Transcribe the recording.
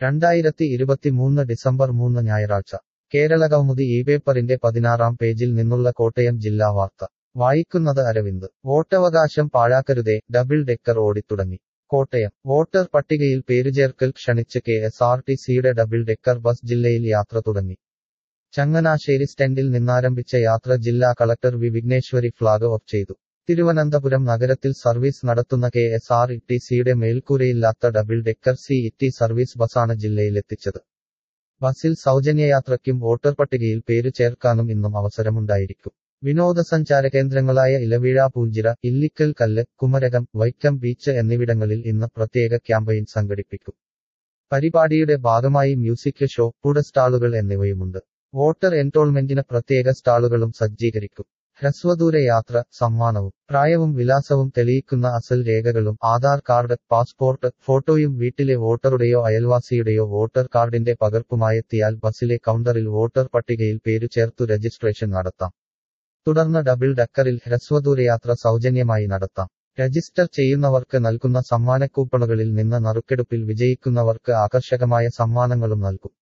2023 December 3 ഞായറാഴ്ച കേരളകൗമുദി ഇപേപ്പറിന്റെ 16-ാം പേജിൽ നിന്നുള്ള കോട്ടയം ജില്ലാ വാർത്ത വായിക്കുന്നത് അരവിന്ദ്. വോട്ടവകാശം പാഴാക്കരുതേ, ഡബിൾ ഡെക്കർ ഓടിത്തുടങ്ങി. കോട്ടയം. വോട്ടർ പട്ടികയിൽ പേരുചേർക്കൽ ക്ഷണിച്ച് കെഎസ്ആർടിസിയുടെ ഡബിൾ ഡെക്കർ ബസ് ജില്ലയിൽ യാത്ര തുടങ്ങി. ചങ്ങനാശ്ശേരി സ്റ്റാൻഡിൽ നിന്നാരംഭിച്ച യാത്ര ജില്ലാ collector V Vigneshwari flag off ചെയ്തു. തിരുവനന്തപുരം നഗരത്തിൽ സർവീസ് നടത്തുന്ന കെഎസ്ആർടിസിയുടെ മേൽക്കൂരയില്ലാത്ത ഡബിൾ ഡെക്കർ സിഇടി സർവീസ് ബസാണ് ജില്ലയിലെത്തിച്ചത്. ബസിൽ സൗജന്യയാത്രയ്ക്കും വോട്ടർ പട്ടികയിൽ പേരു ചേർക്കാനും ഇന്നും അവസരമുണ്ടായിരിക്കും. വിനോദസഞ്ചാര കേന്ദ്രങ്ങളായ ഇലവീഴ, പൂഞ്ചിറ, ഇല്ലിക്കൽ കല്ല്, കുമരകം, വൈക്കം ബീച്ച് എന്നിവിടങ്ങളിൽ ഇന്ന് പ്രത്യേക ക്യാമ്പയിൻ സംഘടിപ്പിക്കും. പരിപാടിയുടെ ഭാഗമായി മ്യൂസിക് ഷോ, ഫുഡ് സ്റ്റാളുകൾ എന്നിവയുമുണ്ട്. വോട്ടർ എൻറോൾമെന്റിന് പ്രത്യേക സ്റ്റാളുകളും സജ്ജീകരിക്കും. ഹ്രസ്വദൂര യാത്ര, സമ്മാനവും. പ്രായവും വിലാസവും തെളിയിക്കുന്ന അസൽ രേഖകളും ആധാർ കാർഡ്, പാസ്പോർട്ട് ഫോട്ടോയും വീട്ടിലെ വോട്ടറുടെയോ അയൽവാസിയുടെയോ വോട്ടർ കാർഡിന്റെ പകർപ്പുമായെത്തിയാൽ ബസിലെ കൗണ്ടറിൽ വോട്ടർ പട്ടികയിൽ പേരു ചേർത്തു രജിസ്ട്രേഷൻ നടത്താം. തുടർന്ന് ഡബിൾ ഡക്കറിൽ ഹ്രസ്വദൂരയാത്ര സൗജന്യമായി നടത്താം. രജിസ്റ്റർ ചെയ്യുന്നവർക്ക് നൽകുന്ന സമ്മാനക്കൂപ്പണുകളിൽ നിന്ന് നറുക്കെടുപ്പിൽ വിജയിക്കുന്നവർക്ക് ആകർഷകമായ സമ്മാനങ്ങളും നൽകും.